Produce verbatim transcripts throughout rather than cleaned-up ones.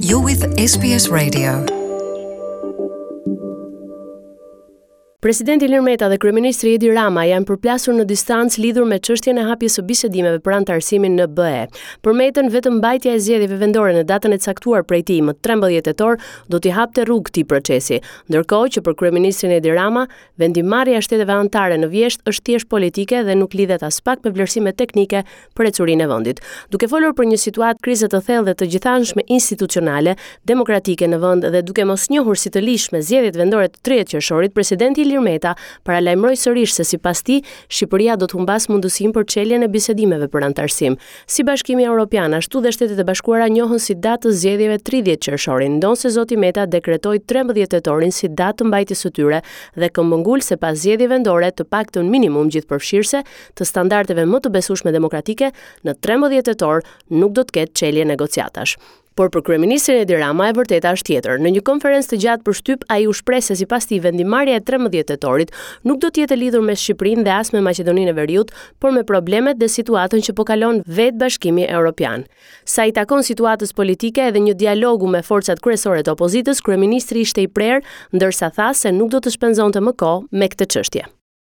You're with S B S Radio. Presidenti Ilir Meta dhe kryeministri Edi Rama janë përplasur në distancë lidhur me çështjen e hapjes së bisedimeve për anëtarësimin në B E. Për Metën, vetëm mbajtja e zgjedhjeve vendore në datën e caktuar prej tij më trembëdhjetë tetor do t'i hapte rrugë këtij procesi, ndërkohë që për kryeministrin Edi Rama, vendimarrja e shteteve anëtare në vjesht është thjesht politike dhe nuk lidhet as pak me vlerësime teknike për ecurinë e vendit. Duke folur për një situatë krize të thellë dhe të gjithanshme institucionale, demokratike në vend dhe duke mos njohur si të lishme zgjedhjet vendore të tridhjetë qershorit, presidenti Meta paralajmëroi sërish se sipas tij Shqipëria do të humbas mundësinë për çeljen e bisedimeve për anëtarësim. Si Bashkimi Evropian, ashtu dhe Shtetet e Bashkuara njohën si datë të zgjedhjeve tridhjetë qershorin, ndonse zoti Meta dekretoi trembëdhjetë tetorin si datë të mbajtjes së tyre dhe këmbëngul se pas zgjedhjeve vendore të paktën minimum gjithëpërfshirëse të standardeve më të besueshme demokratike, në trembëdhjetë tetor nuk do të ketë çelje negociatash. Por për kryeministrin Edi Rama e vërteta është tjetër. Në një konferencë të gjatë për shtyp, ai u shpreh se sipas tij vendimarrja e trembëdhjetë tetorit nuk do të jetë lidhur me Shqipërinë dhe as me Maqedoninë e Veriut, por me problemet dhe situatën që po kalon vetë Bashkimi Evropian. Sa i takon situatës politike edhe një dialogu me forcat kryesore të opozitës, kryeministri ishte i prerë, ndërsa tha se nuk do të shpenzonte më kohë me këtë çështje.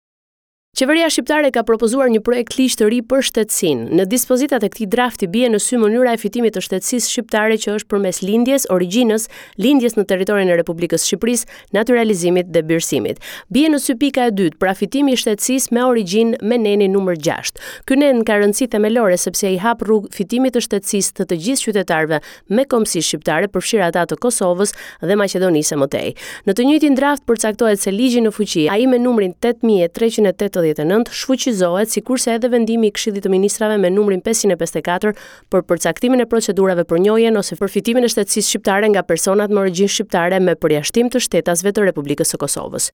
Qeveria shqiptare ka propozuar një projekt ligj të ri për shtetësinë. Në dispozitat e këtij drafti bie në sy mënyra e fitimit të shtetësisë shqiptare që është përmes lindjes, origjinës, lindjes në territorin e Republikës së Shqipërisë, naturalizimit dhe birësimit. Bie në sy pika e dytë, pra fitimi i shtetësisë me origjinë me nenin numër gjashtë. Ky nen ka rëndësi themelore sepse i hap rrugë fitimit të shtetësisë të të gjithë qytetarëve me kombësi shqiptare, përfshirë ata të Kosovës dhe Maqedonisë së Mëtej. Në të njëjtin draft përcaktohet se ligji në fuqi, ai me numrin tetë mijë e treqind e tetëdhjetë e nëntë shfuqizohet, sikurse edhe vendimi i Këshillit të Ministrave me numrin pesëqind e pesëdhjetë e katër për përcaktimin e procedurave për njohjen ose për fitimin e shtetësisë shqiptare nga personat me origjinë shqiptare me përjashtim të shtetasve të Republikës së Kosovës.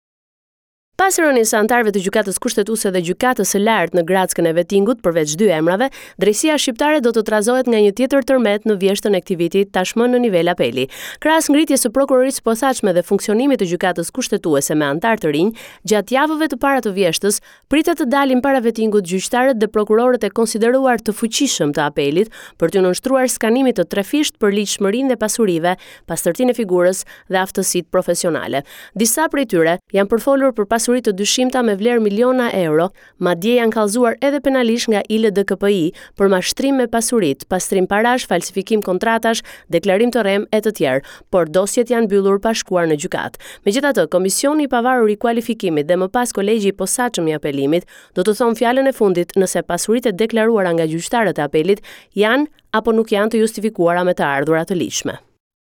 Pas rënies së anëtarëve të gjykatës kushtetuese dhe gjykatës së lartë në Grackën e Vettingut, përveç dy emrave, drejtësia shqiptare do të trazohet nga një tjetër tërmet në vjeshtën e këtij viti, tashmë në nivel apeli. Krahas ngritjes së prokurorisë posaçme dhe funksionimit të gjykatës kushtetuese me anëtar të rinj, gjatë javëve të para të vjeshtës, pritet të dalin para Vettingut gjyqtarët dhe prokurorët e konsideruar të fuqishëm të apelit për të nënshtruar skanimit të trefisht për ligjshmërinë dhe pasurive, pastërtinë e figurës dhe aftësitë profesionale. Disa prej tyre janë përfolur për pasuritë të dyshimta me vlerë miliona euro, madje janë kallëzuar edhe penalisht nga I L D K P I për mashtrim me pasuritë, pastrim parash, falsifikim kontratash, deklarim të rrem e të tjerë, por dosjet janë mbyllur pa shkuar në gjykatë. Megjithatë, Komisioni i Pavarur i Kualifikimit dhe më pas Kolegji i Posaçëm i Apelimit do të thonë fjalën e fundit nëse pasuritë e deklaruara nga gjyqtarët e apelit janë apo nuk janë të justifikuara me të ardhurat të ligjshme.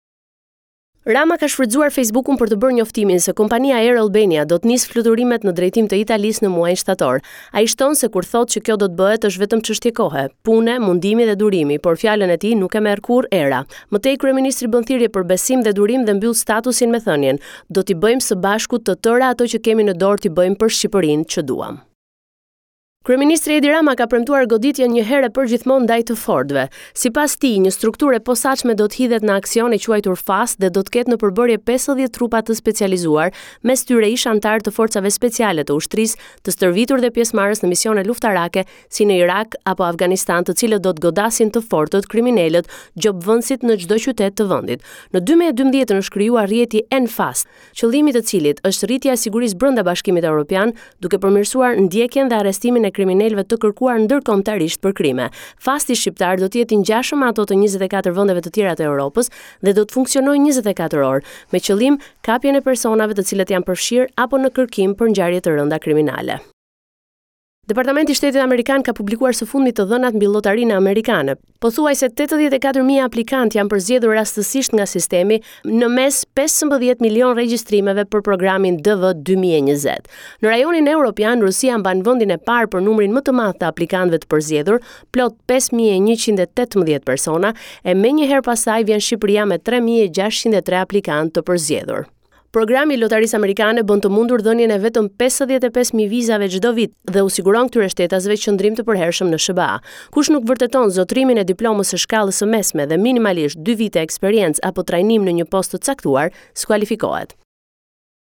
Rama ka shfrytzuar Facebookun për të bërë njoftimin se kompania Air Albania do të nisë fluturimet në drejtim të Italisë në muajin shtator. Ai shton se kur thotë që kjo do të bëhet është vetëm çështje kohe, pune, mundimi dhe durimi, por fjalën e tij nuk e merr kurrë era. Mëtej kryeministri bën thirrje për besim dhe durim dhe mbyll statusin me thënien: "Do t'i bëjmë së bashku të tëra ato që kemi në dorë t'i bëjmë për Shqipërinë që duam." Kryeministri Edi Rama ka premtuar goditjen një herë për gjithmonë ndaj të Fordëve. Sipas tij, një strukturë e posaçme do të hidhet në aksion e quajtur FAST dhe do të ketë në përbërje pesëdhjetë trupa të specializuar, mes tyre ish antar të forcave speciale të ushtrisë, të stërvitur dhe pjesëmarrës në misione luftarake si në Irak apo Afganistan, të cilët do të godasin të fortët, kriminalët, gjobvënësit në çdo qytet të vendit. Në dy mijë e dymbëdhjetë është krijuar rrjeti N-FAST, qëllimi i cilit është rritja e sigurisë brenda Bashkimit Evropian, duke përmirësuar ndjekjen dhe arrestimin e kriminalëve të kërkuar ndërkombëtarisht për krime. Fasti shqiptar do të jetë i ngjashëm me ato të njëzet e katër vendeve të tjera të Europës dhe do të funksionojë njëzet e katër orë, me qëllim kapjen e personave të cilët janë përfshirë apo në kërkim për ngjarje të rënda kriminale. Departamenti i Shtetit Amerikan ka publikuar së fundmi të dhënat mbi llotarinë amerikane. Pothuajse tetëdhjetë e katër mijë aplikantë janë përzgjedhur rastësisht nga sistemi në mes pesëmbëdhjetë milion regjistrimeve për programin D V dy mijë e njëzet. Në rajonin evropian, Rusia mban vendin e parë për numrin më të madh të aplikantëve të përzgjedhur, plot pesë mijë e njëqind e tetëmbëdhjetë persona, e menjëherë pasaj vjen Shqipëria me tre mijë e gjashtëqind e tre aplikantë të përzgjedhur. Programi i lotarisë amerikane bën të mundur dhënien e vetëm pesëdhjetë e pesë mijë vizave çdo vit dhe u siguron këtyre shtetasve qëndrim të përhershëm në S B A. Kush nuk vërteton zotrimin e diplomës së shkallës së mesme dhe minimalisht dy vite eksperiencë apo trajnim në një post të caktuar, skualifikohet.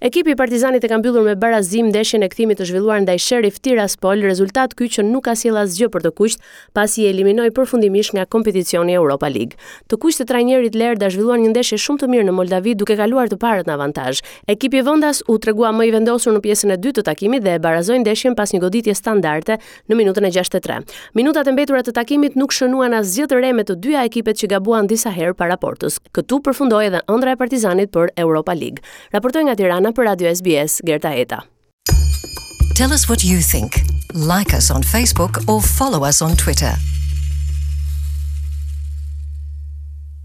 Ekipi i Partizanit e ka mbyllur me barazim ndeshjen e kthimit të zhvilluar ndaj Sheriff Tiraspol, rezultat ky që nuk ka sjell asgjë për të kuqt, pasi i eliminoi përfundimisht nga kompeticioni Europa League. Të kuqt të trajnerit Lerda zhvilluan një ndeshje shumë të mirë në Moldavi duke kaluar të parët në avantazh. Ekipi i vendas u tregua më i vendosur në pjesën e dytë të takimit dhe e barazoi ndeshjen pas një goditje standarde në minutën e gjashtëdhjetë e tre. Minutat e mbetura të takimit nuk shënuan asgjë të re me të dyja ekipet që gabuan disa herë para portës. Këtu përfundoi edhe ëndra e Partizanit për Europa League. Raportoi nga Tirana për Radio S B S, Gerta Eta. Tell us what you think. Like us on Facebook or follow us on Twitter.